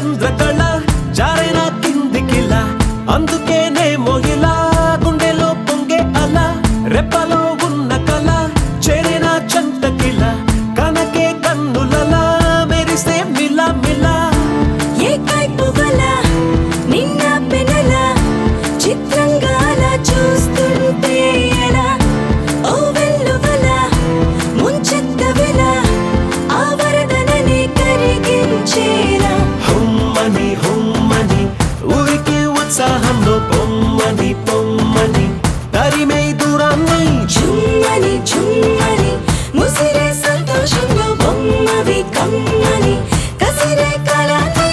చంద్రకళ జారైన కిందికిలా అందుకేనేమో ఇలా గుండెలో పొంగే అలా రెప్పలో ఉన్న కళ చేరిన చంతకిలా కనకే కన్నులలా మెరిసే మిలా మిలా ఏ కైపు వల నిన్న పెనల చిత్రంగా అలా చూస్తుంటే ఎలా ఓ వెల్లువల ముంచెత్త వెల ఆ వరదనని కరిగించేలా హుమ్మని హుమ్మని ఊరికి ఉత్సాహంలో పొమ్మని పొమ్మని తరిమే దూరాన్ని చుమ్మని చుమ్మని ముసిరే సంతోషంలో బొమ్మవి కమ్మని కసిరే కాలాన్ని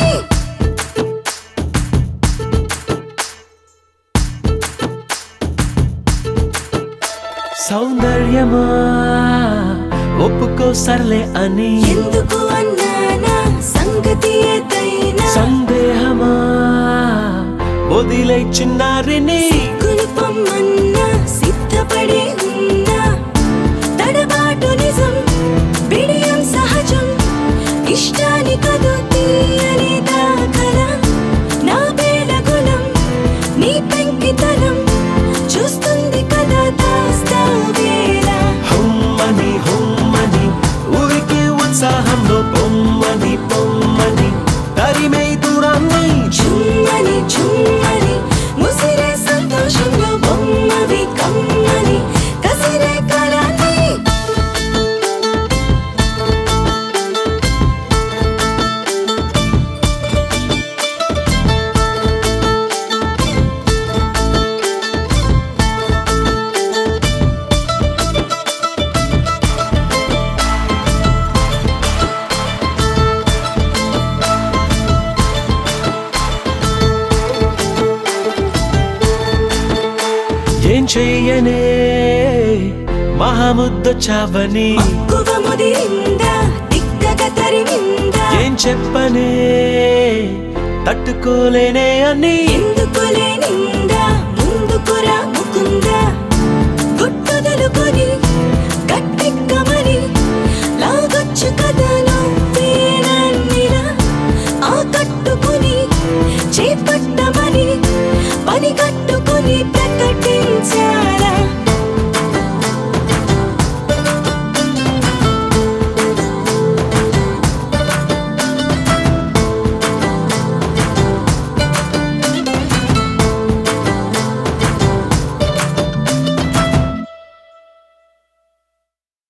సౌందర్యమా ఒప్పుకో సర్లే అని ఎందుకు అన్నానా సంగతి ఏదైనా సందేహమా వదిలే చిన్నారిని కులుపమ్మన్నా సిద్ధపడే ఉన్నా తడబాటు నిజం బిడియం సహజం ఇష్టాని కదు తీయని దాఖల నా వేల గుణం నీ పెంకితనం చూస్తుంది కదా దాస్తా వేళ హుమ్మని హుమ్మని ఊరికి ఉత్సాహంలో పొమ్మని పొమ్మని తరిమే దూరాన్ని చుమ్మని చుమ్మని ముసిరే సంతోషంలో బొమ్మవి కమ్మని కసిరే కాలాన్ని ఏం చెయ్యనే మహాముద్దొచ్చావని మక్కువ ముదిరిందా దిక్కగా తరిమిందా ఏం చెప్పనే తట్టుకోలేనే అని ఎందుకులే నిందా ముందుకురా ముకుందా గుట్టుదలుకొని గట్టెక్కమని లాగొచ్చు కథలో వేనన్నిలా ఆ కట్టుకుని చేపట్టమని పని కట్టుకుని